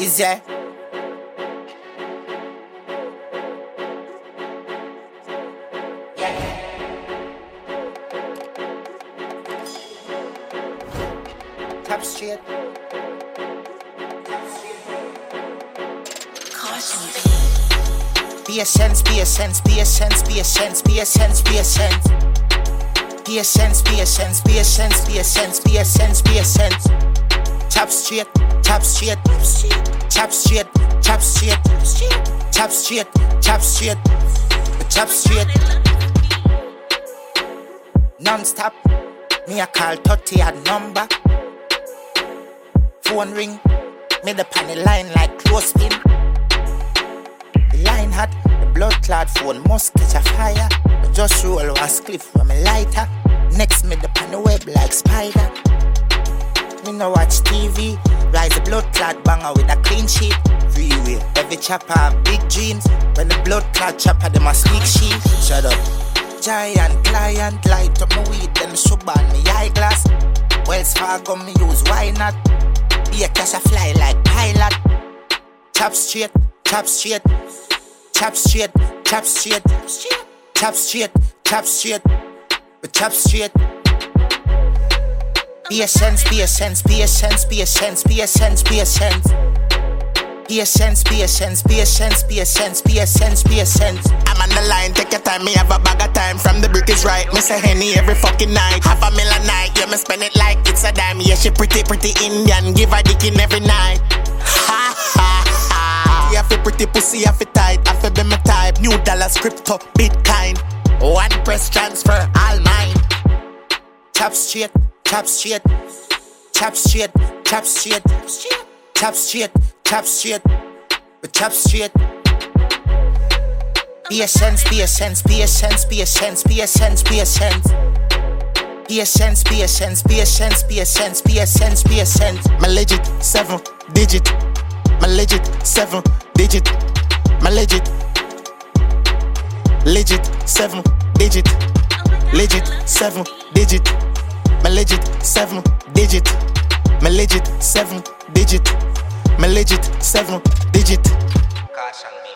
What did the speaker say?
Is there? Top straight. Caution Be a sense, be a sense, be a sense, be a sense, be a sense, be a sense. Be a sense, be a sense, be a sense, be a sense, be a sense, be a sense. Top straight, top straight, top straight, top straight, top straight, top straight, top straight. Non-stop, me a call 30 odd number. Phone ring, me the pan the line like clothespin. The line hot, the blood clot phone must catch a fire. I just roll one spliff from a lighter. Next me the pan the web like spider. Me no watch TV, rise the blood clot banger with a clean sheet. Freeway, every chopper have big dreams. When the blood clot chopper them a sneak sheet. Shut up. Giant client, light up my weed, then shove on me eyeglass. Wells Fargo me use, why not? Be a cash a fly like pilot. Chop straight, chop straight, chop straight, chop straight, chop straight, chop straight, chop straight. Be a sense, be a sense, be a sense, be a sense, be a sense, be a sense. Be a sense, be a sense, be a sense, be a sense, be a sense, be a sense. I'm on the line, take your time, me have a bag of time. From the brick is right, me say Henny every fucking night. Half a million night, yeah, me spend it like it's a dime. Yeah, she pretty Indian, give her dick in every night. Ha ha ha. Yeah, fi pretty pussy, yeah, fi tight, I fi be my type. New dollars, crypto, Bitcoin. One press transfer, all mine. Chop straight, chop straight, chop straight, chop straight, chop straight, chop straight, chop straight. Be a sense, be a sense, be a sense, be a sense, be a sense, be a sense. Be a sense, be a sense, be a sense, be a sense, be a sense, be a sense. My legit 7 digit. My legit 7 digit. My legit 7 digit. Legit 7 digit. My legit 7 digit. My legit 7 digit. My legit 7 digit. Caution me.